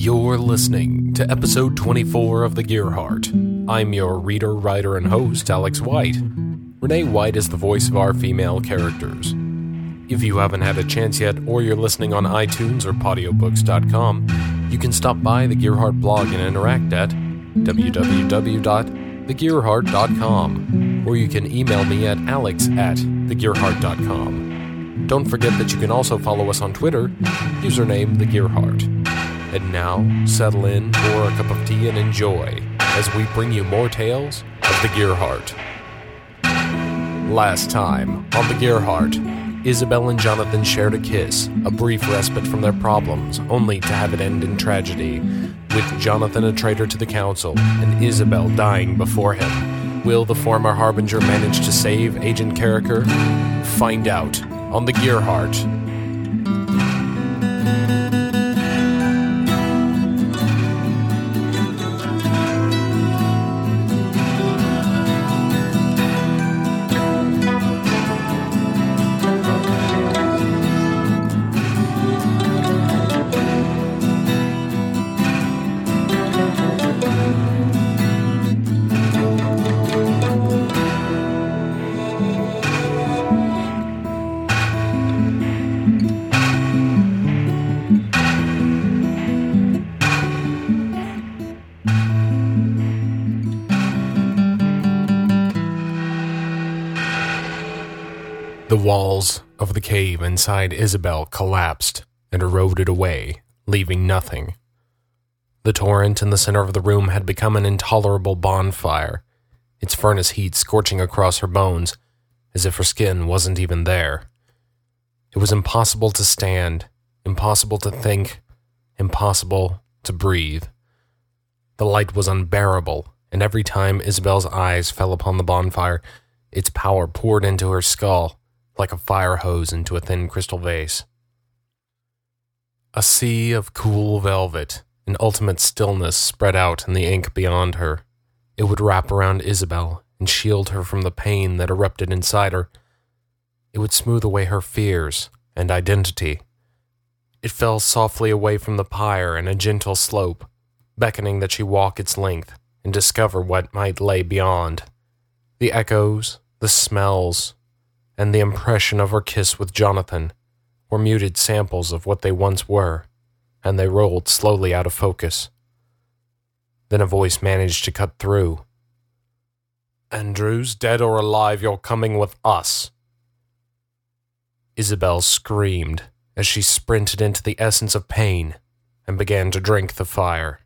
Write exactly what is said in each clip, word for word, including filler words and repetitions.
You're listening to episode twenty-four of The Gearheart. I'm your reader, writer, and host, Alex White. Renee White is the voice of our female characters. If you haven't had a chance yet, or you're listening on iTunes or Podiobooks dot com, you can stop by the Gearheart blog and interact at w w w dot the gearheart dot com, or you can email me at alex at the gearheart dot com. Don't forget that you can also follow us on Twitter, username The Gearheart. And now, settle in, pour a cup of tea, and enjoy as we bring you more tales of The Gearheart. Last time on The Gearheart, Isabel and Jonathan shared a kiss, a brief respite from their problems, only to have it end in tragedy, with Jonathan a traitor to the council and Isabel dying before him. Will the former Harbinger manage to save Agent Carricker? Find out on The Gearheart. The walls of the cave inside Isabel collapsed and eroded away, leaving nothing. The torrent in the center of the room had become an intolerable bonfire, its furnace heat scorching across her bones, as if her skin wasn't even there. It was impossible to stand, impossible to think, impossible to breathe. The light was unbearable, and every time Isabel's eyes fell upon the bonfire, its power poured into her skull, like a fire hose into a thin crystal vase. A sea of cool velvet and ultimate stillness spread out in the ink beyond her. It would wrap around Isabel and shield her from the pain that erupted inside her. It would smooth away her fears and identity. It fell softly away from the pyre in a gentle slope, beckoning that she walk its length and discover what might lay beyond. The echoes, the smells, and the impression of her kiss with Jonathan were muted samples of what they once were, and they rolled slowly out of focus. Then a voice managed to cut through. "Andrews, dead or alive, you're coming with us." Isabel screamed as she sprinted into the essence of pain and began to drink the fire.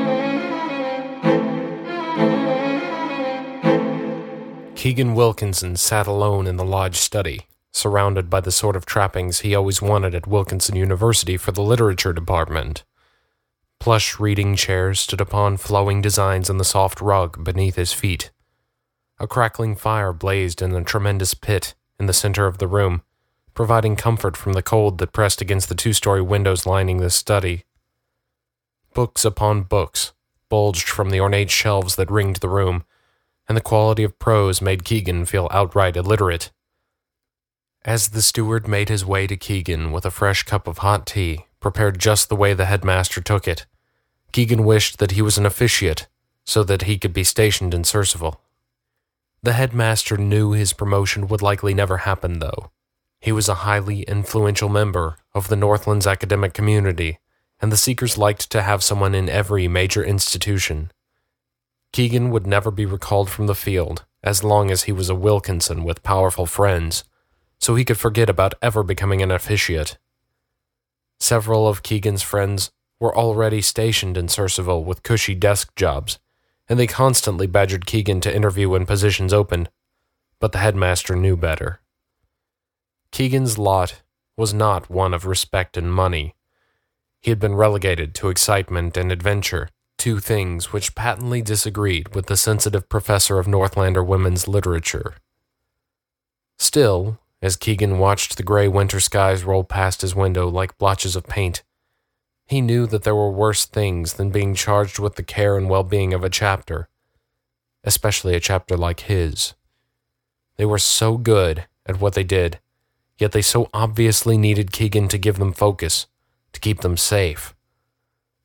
Keegan Wilkinson sat alone in the lodge study, surrounded by the sort of trappings he always wanted at Wilkinson University for the literature department. Plush reading chairs stood upon flowing designs on the soft rug beneath his feet. A crackling fire blazed in a tremendous pit in the center of the room, providing comfort from the cold that pressed against the two-story windows lining the study. Books upon books bulged from the ornate shelves that ringed the room, and the quality of prose made Keegan feel outright illiterate. As the steward made his way to Keegan with a fresh cup of hot tea, prepared just the way the headmaster took it, Keegan wished that he was an officiate, so that he could be stationed in Surcival. The headmaster knew his promotion would likely never happen, though. He was a highly influential member of the Northlands academic community, and the Seekers liked to have someone in every major institution. Keegan would never be recalled from the field as long as he was a Wilkinson with powerful friends, so he could forget about ever becoming an officiate. Several of Keegan's friends were already stationed in Surcival with cushy desk jobs, and they constantly badgered Keegan to interview when positions opened, but the headmaster knew better. Keegan's lot was not one of respect and money. He had been relegated to excitement and adventure, two things which patently disagreed with the sensitive professor of Northlander women's literature. Still, as Keegan watched the gray winter skies roll past his window like blotches of paint, he knew that there were worse things than being charged with the care and well-being of a chapter, especially a chapter like his. They were so good at what they did, yet they so obviously needed Keegan to give them focus, to keep them safe.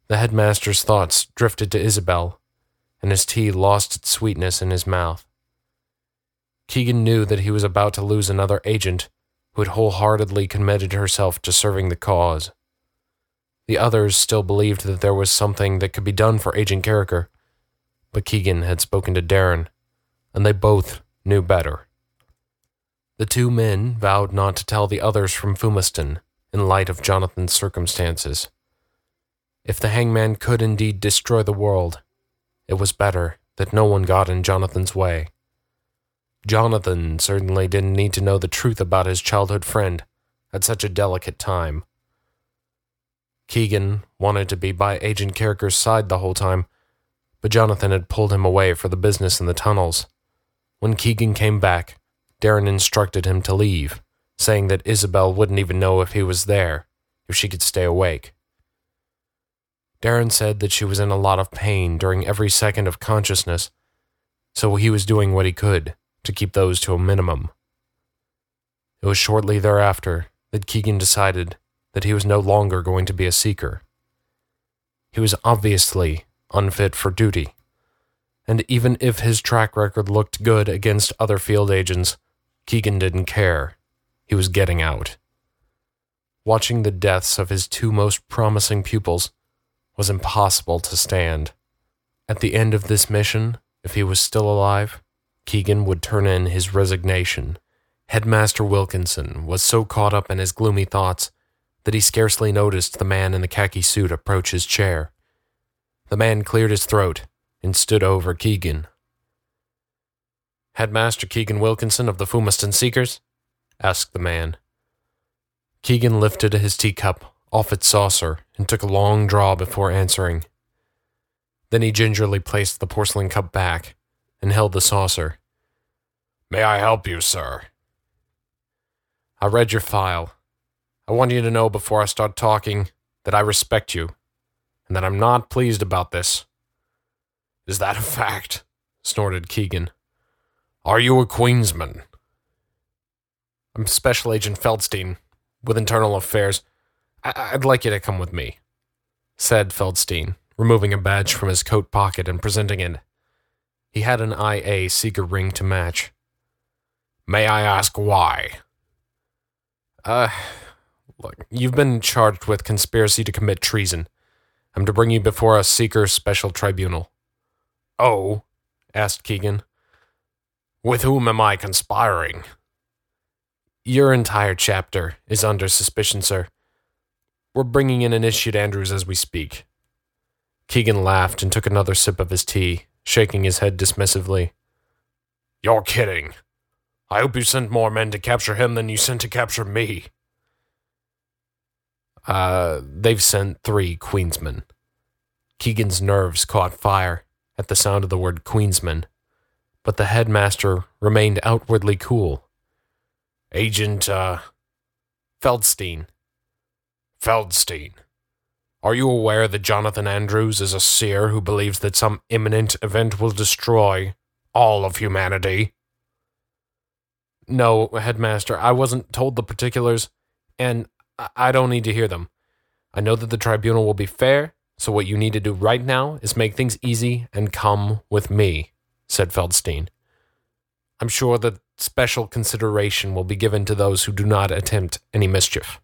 The headmaster's thoughts drifted to Isabel, and his tea lost its sweetness in his mouth. Keegan knew that he was about to lose another agent who had wholeheartedly committed herself to serving the cause. The others still believed that there was something that could be done for Agent Carriker, but Keegan had spoken to Darren, and they both knew better. The two men vowed not to tell the others from Fumiston in light of Jonathan's circumstances. If the hangman could indeed destroy the world, it was better that no one got in Jonathan's way. Jonathan certainly didn't need to know the truth about his childhood friend at such a delicate time. Keegan wanted to be by Agent Carriker's side the whole time, but Jonathan had pulled him away for the business in the tunnels. When Keegan came back, Darren instructed him to leave, saying that Isabel wouldn't even know if he was there, if she could stay awake. Darren said that she was in a lot of pain during every second of consciousness, so he was doing what he could to keep those to a minimum. It was shortly thereafter that Keegan decided that he was no longer going to be a seeker. He was obviously unfit for duty, and even if his track record looked good against other field agents, Keegan didn't care. He was getting out. Watching the deaths of his two most promising pupils was impossible to stand. At the end of this mission, if he was still alive, Keegan would turn in his resignation. Headmaster Wilkinson was so caught up in his gloomy thoughts that he scarcely noticed the man in the khaki suit approach his chair. The man cleared his throat and stood over Keegan. "Headmaster Keegan Wilkinson of the Fumiston Seekers?" asked the man. Keegan lifted his teacup off its saucer and took a long draw before answering. Then he gingerly placed the porcelain cup back and held the saucer. "May I help you, sir?" "I read your file. I want you to know before I start talking that I respect you, and that I'm not pleased about this." "Is that a fact?" snorted Keegan. "Are you a Queensman?" "I'm Special Agent Feldstein, with Internal Affairs. I- I'd like you to come with me," said Feldstein, removing a badge from his coat pocket and presenting it. He had an I A Seeker ring to match. "May I ask why?" Uh... Look, you've been charged with conspiracy to commit treason. I'm to bring you before a Seeker Special Tribunal." "Oh?" asked Keegan. "With whom am I conspiring?" "Your entire chapter is under suspicion, sir. We're bringing in Initiate Andrews as we speak." Keegan laughed and took another sip of his tea, shaking his head dismissively. "You're kidding. I hope you sent more men to capture him than you sent to capture me." Uh, they've sent three Queensmen." Keegan's nerves caught fire at the sound of the word Queensman, but the headmaster remained outwardly cool. "Agent, uh, Feldstein." "Feldstein. Are you aware that Jonathan Andrews is a seer who believes that some imminent event will destroy all of humanity?" "No, Headmaster, I wasn't told the particulars, and I don't need to hear them. I know that the tribunal will be fair, so what you need to do right now is make things easy and come with me," said Feldstein. "I'm sure that special consideration will be given to those who do not attempt any mischief."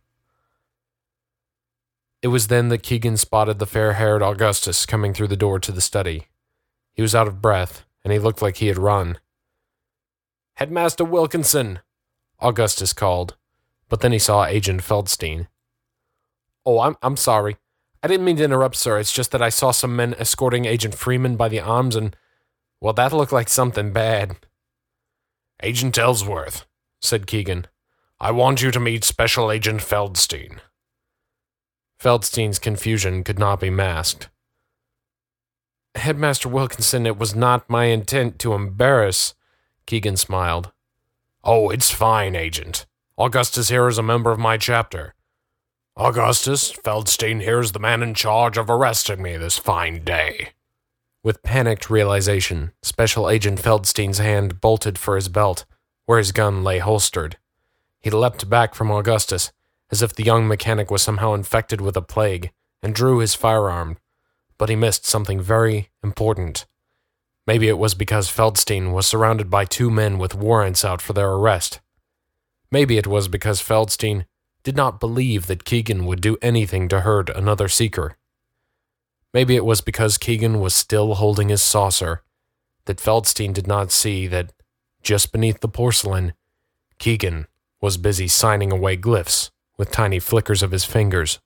It was then that Keegan spotted the fair-haired Augustus coming through the door to the study. He was out of breath, and he looked like he had run. "Headmaster Wilkinson!" Augustus called. But then he saw Agent Feldstein. "Oh, I'm I'm sorry. I didn't mean to interrupt, sir. It's just that I saw some men escorting Agent Freeman by the arms, and, well, that looked like something bad." "Agent Ellsworth," said Keegan. "I want you to meet Special Agent Feldstein." Feldstein's confusion could not be masked. "Headmaster Wilkinson, it was not my intent to embarrass," Keegan smiled. "Oh, it's fine, Agent. Augustus here is a member of my chapter. Augustus, Feldstein here is the man in charge of arresting me this fine day." With panicked realization, Special Agent Feldstein's hand bolted for his belt, where his gun lay holstered. He leapt back from Augustus, as if the young mechanic was somehow infected with a plague, and drew his firearm, but he missed something very important. Maybe it was because Feldstein was surrounded by two men with warrants out for their arrest. Maybe it was because Feldstein did not believe that Keegan would do anything to hurt another seeker. Maybe it was because Keegan was still holding his saucer that Feldstein did not see that, just beneath the porcelain, Keegan was busy signing away glyphs with tiny flickers of his fingers.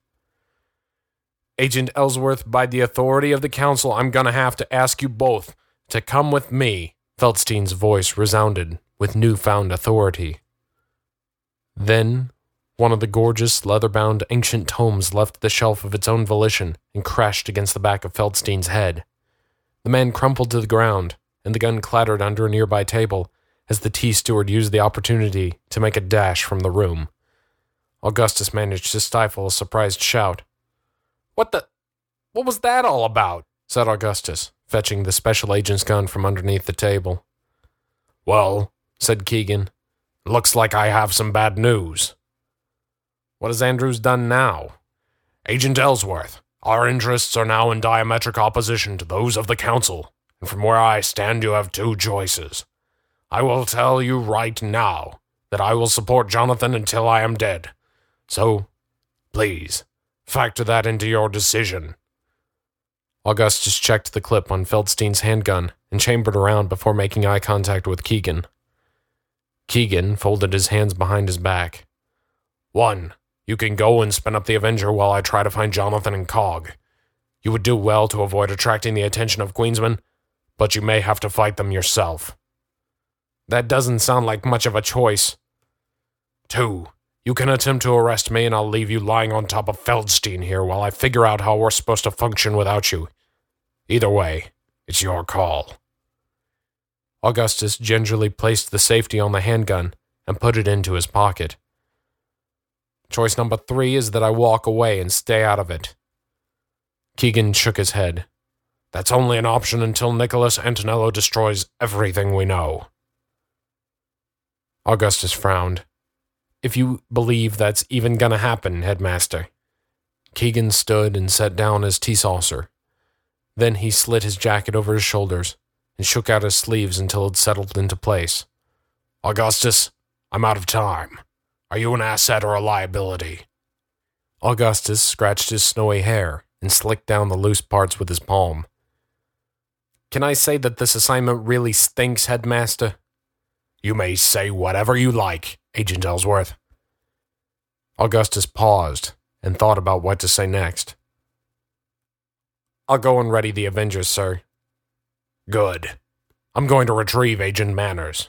Agent Ellsworth, by the authority of the council, I'm gonna have to ask you both to come with me, Feldstein's voice resounded with newfound authority. Then, one of the gorgeous, leather-bound ancient tomes left the shelf of its own volition and crashed against the back of Feldstein's head. The man crumpled to the ground, and the gun clattered under a nearby table as the tea steward used the opportunity to make a dash from the room. Augustus managed to stifle a surprised shout. What the... what was that all about? Said Augustus, fetching the special agent's gun from underneath the table. Well, said Keegan, looks like I have some bad news. What has Andrews done now? Agent Ellsworth, our interests are now in diametric opposition to those of the council, and from where I stand you have two choices. I will tell you right now that I will support Jonathan until I am dead. So, please, factor that into your decision. Augustus checked the clip on Feldstein's handgun and chambered around before making eye contact with Keegan. Keegan folded his hands behind his back. One, you can go and spin up the Avenger while I try to find Jonathan and Cog. You would do well to avoid attracting the attention of Queensman, but you may have to fight them yourself. That doesn't sound like much of a choice. Two, you can attempt to arrest me and I'll leave you lying on top of Feldstein here while I figure out how we're supposed to function without you. Either way, it's your call. Augustus gingerly placed the safety on the handgun and put it into his pocket. Choice number three is that I walk away and stay out of it. Keegan shook his head. That's only an option until Nicholas Antonello destroys everything we know. Augustus frowned. If you believe that's even gonna happen, Headmaster. Keegan stood and set down his tea saucer. Then he slid his jacket over his shoulders and shook out his sleeves until it settled into place. Augustus, I'm out of time. Are you an asset or a liability? Augustus scratched his snowy hair and slicked down the loose parts with his palm. Can I say that this assignment really stinks, Headmaster? You may say whatever you like, Agent Ellsworth. Augustus paused and thought about what to say next. I'll go and ready the Avengers, sir. Good. I'm going to retrieve Agent Manners.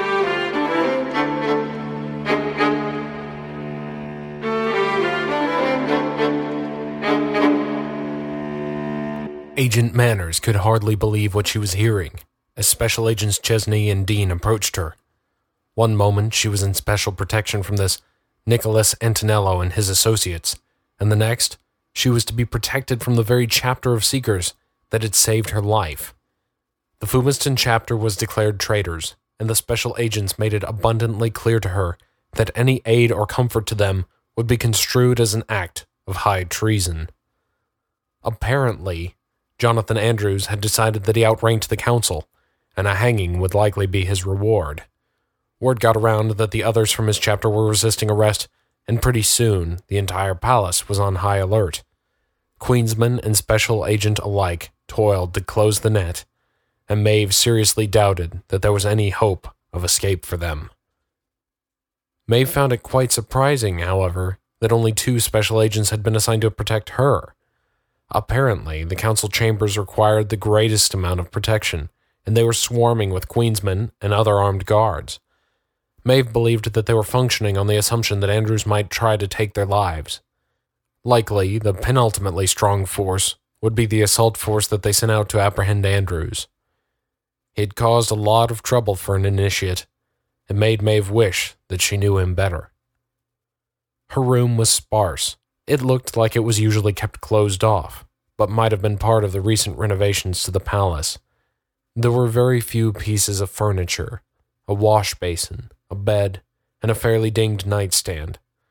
Agent Manners could hardly believe what she was hearing as Special Agents Chesney and Dean approached her. One moment she was in special protection from this Nicholas Antonello and his associates, and the next she was to be protected from the very chapter of Seekers that had saved her life. The Fumiston chapter was declared traitors, and the special agents made it abundantly clear to her that any aid or comfort to them would be construed as an act of high treason. Apparently, Jonathan Andrews had decided that he outranked the council, and a hanging would likely be his reward. Word got around that the others from his chapter were resisting arrest, and pretty soon the entire palace was on high alert. Queensman and special agent alike toiled to close the net, and Maeve seriously doubted that there was any hope of escape for them. Maeve found it quite surprising, however, that only two special agents had been assigned to protect her. Apparently, the council chambers required the greatest amount of protection, and they were swarming with Queensmen and other armed guards. Maeve believed that they were functioning on the assumption that Andrews might try to take their lives. Likely, the penultimately strong force would be the assault force that they sent out to apprehend Andrews. He had caused a lot of trouble for an initiate, and made Maeve wish that she knew him better. Her room was sparse. It looked like it was usually kept closed off, but might have been part of the recent renovations to the palace. There were very few pieces of furniture, a wash basin, a bed, and a fairly dinged nightstand.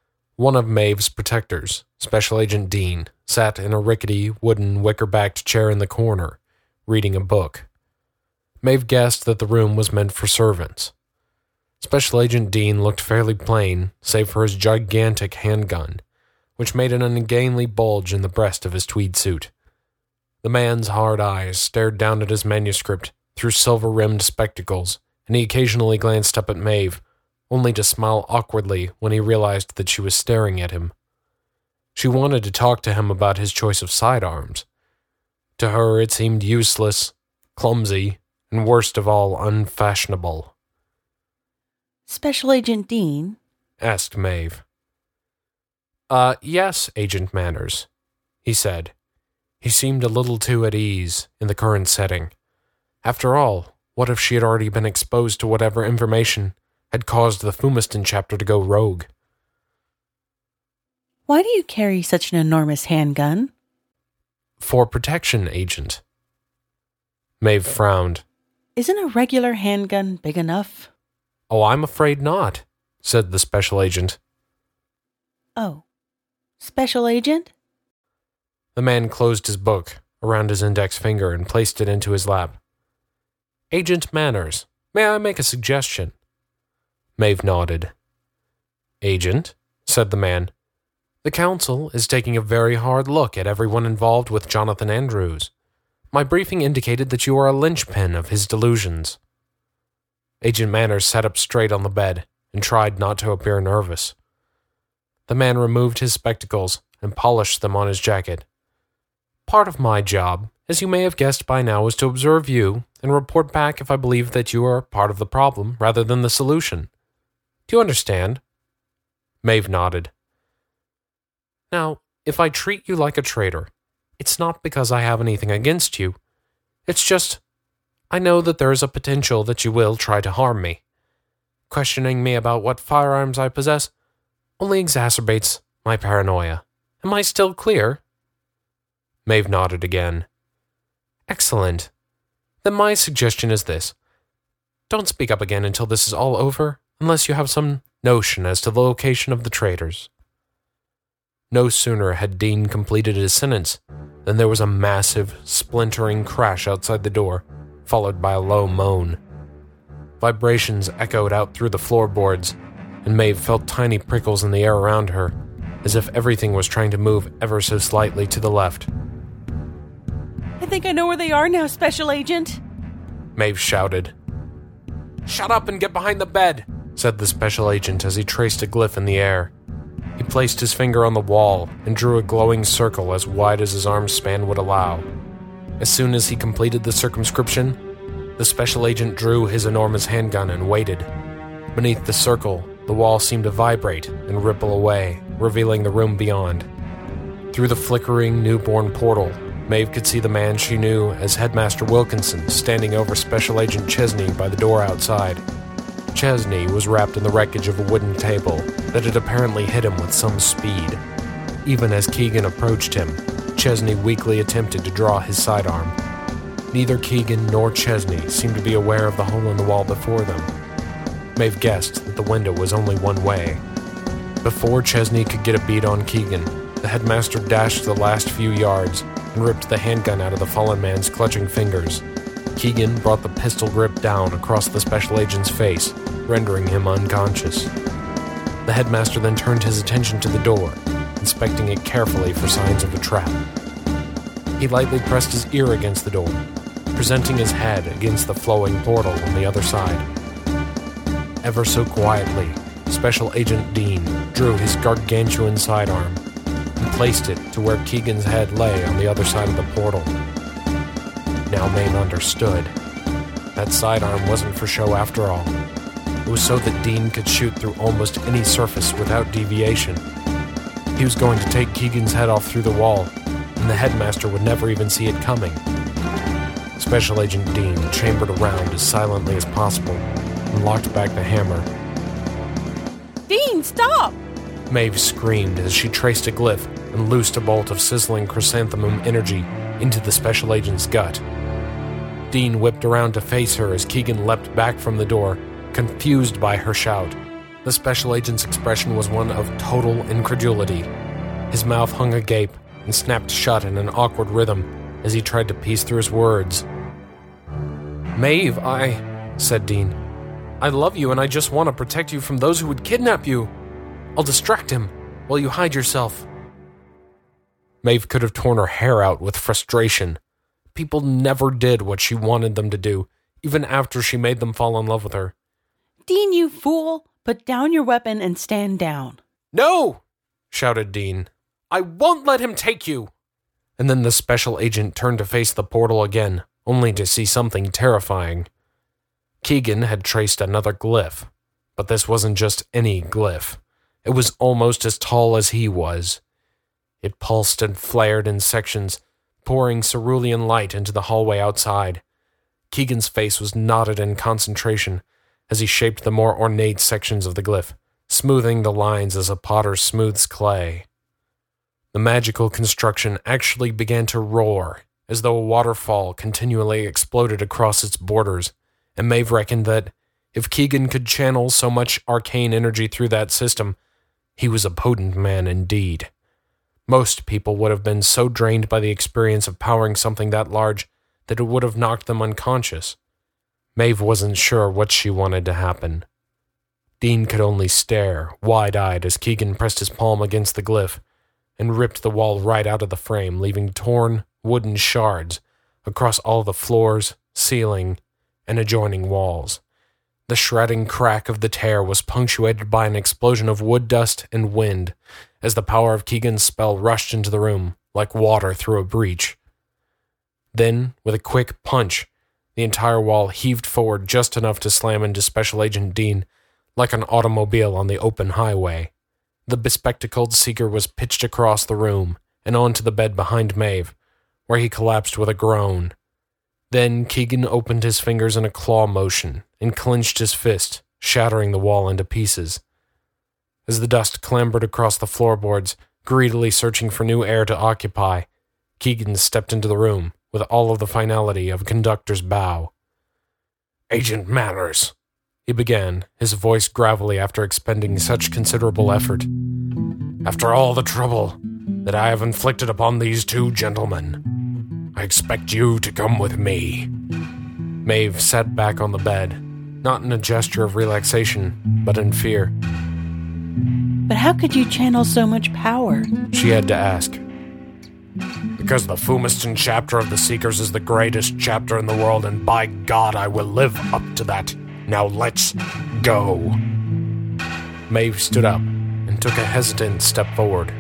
One of Maeve's protectors, Special Agent Dean, sat in a rickety, wooden, wicker-backed chair in the corner, reading a book. Maeve guessed that the room was meant for servants. Special Agent Dean looked fairly plain, save for his gigantic handgun, which made an ungainly bulge in the breast of his tweed suit. The man's hard eyes stared down at his manuscript through silver-rimmed spectacles, and he occasionally glanced up at Maeve, only to smile awkwardly when he realized that she was staring at him. She wanted to talk to him about his choice of sidearms. To her, it seemed useless, clumsy, and worst of all, unfashionable. Special Agent Dean? Asked Maeve. Uh, yes, Agent Manners, he said. He seemed a little too at ease in the current setting. After all, what if she had already been exposed to whatever information had caused the Fumiston chapter to go rogue? Why do you carry such an enormous handgun? For protection, Agent. Maeve frowned. Isn't a regular handgun big enough? Oh, I'm afraid not, said the Special Agent. Oh, Special Agent? The man closed his book around his index finger and placed it into his lap. Agent Manners, may I make a suggestion? Maeve nodded. Agent, said the man, the Council is taking a very hard look at everyone involved with Jonathan Andrews. My briefing indicated that you are a linchpin of his delusions. Agent Manners sat up straight on the bed and tried not to appear nervous. The man removed his spectacles and polished them on his jacket. Part of my job, as you may have guessed by now, is to observe you and report back if I believe that you are part of the problem rather than the solution. Do you understand? Maeve nodded. Now, if I treat you like a traitor, it's not because I have anything against you. It's just, I know that there is a potential that you will try to harm me. Questioning me about what firearms I possess only exacerbates my paranoia. Am I still clear? Maeve nodded again. Excellent. Then my suggestion is this. Don't speak up again until this is all over, unless you have some notion as to the location of the traitors. No sooner had Dean completed his sentence than there was a massive, splintering crash outside the door, followed by a low moan. Vibrations echoed out through the floorboards, and Maeve felt tiny prickles in the air around her, as if everything was trying to move ever so slightly to the left. I think I know where they are now, Special Agent. Maeve shouted. Shut up and get behind the bed, said the Special Agent as he traced a glyph in the air. He placed his finger on the wall and drew a glowing circle as wide as his arm span would allow. As soon as he completed the circumscription, the Special Agent drew his enormous handgun and waited. Beneath the circle, the wall seemed to vibrate and ripple away, revealing the room beyond. Through the flickering newborn portal, Maeve could see the man she knew as Headmaster Wilkinson standing over Special Agent Chesney by the door outside. Chesney was wrapped in the wreckage of a wooden table that had apparently hit him with some speed. Even as Keegan approached him, Chesney weakly attempted to draw his sidearm. Neither Keegan nor Chesney seemed to be aware of the hole in the wall before them. Maeve guessed that the window was only one way. Before Chesney could get a bead on Keegan, the headmaster dashed the last few yards and ripped the handgun out of the fallen man's clutching fingers. Keegan brought the pistol grip down across the Special Agent's face, rendering him unconscious. The headmaster then turned his attention to the door, inspecting it carefully for signs of a trap. He lightly pressed his ear against the door, presenting his head against the flowing portal on the other side. Ever so quietly, Special Agent Dean drew his gargantuan sidearm and placed it to where Keegan's head lay on the other side of the portal. Now Maeve understood. That sidearm wasn't for show after all. It was so that Dean could shoot through almost any surface without deviation. He was going to take Keegan's head off through the wall, and the headmaster would never even see it coming. Special Agent Dean chambered around as silently as possible and locked back the hammer. Dean, stop! Maeve screamed as she traced a glyph and loosed a bolt of sizzling chrysanthemum energy into the Special Agent's gut. Dean whipped around to face her as Keegan leapt back from the door, confused by her shout. The special agent's expression was one of total incredulity. His mouth hung agape and snapped shut in an awkward rhythm as he tried to piece through his words. "Maeve, I," said Dean. "I love you and I just want to protect you from those who would kidnap you. I'll distract him while you hide yourself." Maeve could have torn her hair out with frustration. People never did what she wanted them to do, even after she made them fall in love with her. Dean, you fool! Put down your weapon and stand down. "No!" shouted Dean. "I won't let him take you!" And then the special agent turned to face the portal again, only to see something terrifying. Keegan had traced another glyph, but this wasn't just any glyph. It was almost as tall as he was. It pulsed and flared in sections, pouring cerulean light into the hallway outside. Keegan's face was knotted in concentration as he shaped the more ornate sections of the glyph, smoothing the lines as a potter smooths clay. The magical construction actually began to roar, as though a waterfall continually exploded across its borders, and Maeve reckoned that if Keegan could channel so much arcane energy through that system, he was a potent man indeed. Most people would have been so drained by the experience of powering something that large that it would have knocked them unconscious. Maeve wasn't sure what she wanted to happen. Dean could only stare, wide-eyed, as Keegan pressed his palm against the glyph and ripped the wall right out of the frame, leaving torn, wooden shards across all the floors, ceiling, and adjoining walls. The shredding crack of the tear was punctuated by an explosion of wood dust and wind as the power of Keegan's spell rushed into the room like water through a breach. Then, with a quick punch, the entire wall heaved forward just enough to slam into Special Agent Dean like an automobile on the open highway. The bespectacled seeker was pitched across the room and onto the bed behind Maeve, where he collapsed with a groan. Then Keegan opened his fingers in a claw motion and clenched his fist, shattering the wall into pieces. As the dust clambered across the floorboards, greedily searching for new air to occupy, Keegan stepped into the room with all of the finality of a conductor's bow. "Agent Manners," he began, his voice gravelly after expending such considerable effort. "After all the trouble that I have inflicted upon these two gentlemen, I expect you to come with me." Maeve sat back on the bed, not in a gesture of relaxation, but in fear. But how could you channel so much power? She had to ask. "Because the Fumiston chapter of the Seekers is the greatest chapter in the world, and by God I will live up to that. Now let's go." Maeve stood up and took a hesitant step forward.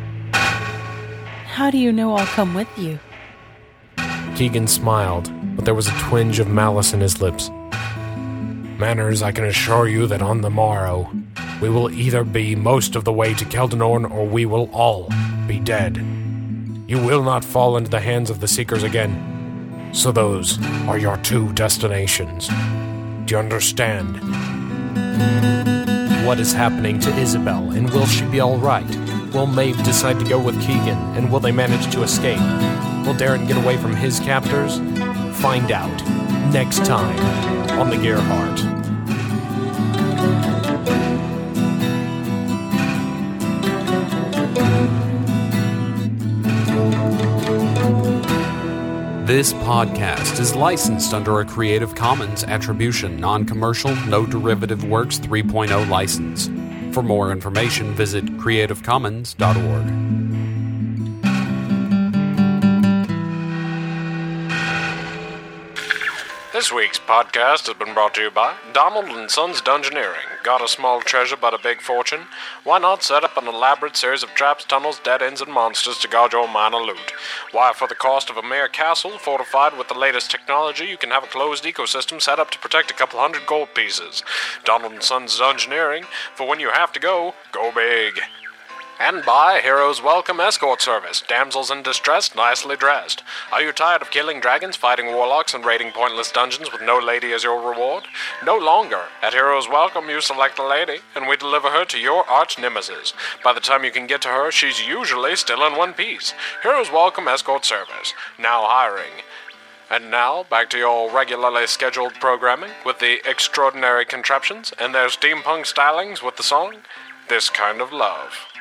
How do you know I'll come with you? Keegan smiled, but there was a twinge of malice in his lips. "Manners, I can assure you that on the morrow, we will either be most of the way to Keldanorn or we will all be dead. You will not fall into the hands of the Seekers again, so those are your two destinations. Do you understand?" What is happening to Isabel, and will she be all right? Will Maeve decide to go with Keegan, and will they manage to escape? Will Darren get away from his captors? Find out next time on The Gearheart. This podcast is licensed under a Creative Commons Attribution, Non-Commercial, No Derivative Works three point oh license. For more information, visit creative commons dot org. This week's podcast has been brought to you by Donald and Sons Dungeoneering. Got a small treasure but a big fortune? Why not set up an elaborate series of traps, tunnels, dead ends, and monsters to guard your minor loot? Why, for the cost of a mere castle, fortified with the latest technology, you can have a closed ecosystem set up to protect a couple hundred gold pieces. Donald and Sons Dungeoneering, for when you have to go, go big. And by Heroes Welcome Escort Service. Damsels in distress, nicely dressed. Are you tired of killing dragons, fighting warlocks, and raiding pointless dungeons with no lady as your reward? No longer. At Heroes Welcome, you select a lady, and we deliver her to your arch nemesis. By the time you can get to her, she's usually still in one piece. Heroes Welcome Escort Service. Now hiring. And now, back to your regularly scheduled programming with the extraordinary contraptions and their steampunk stylings with the song, This Kind of Love.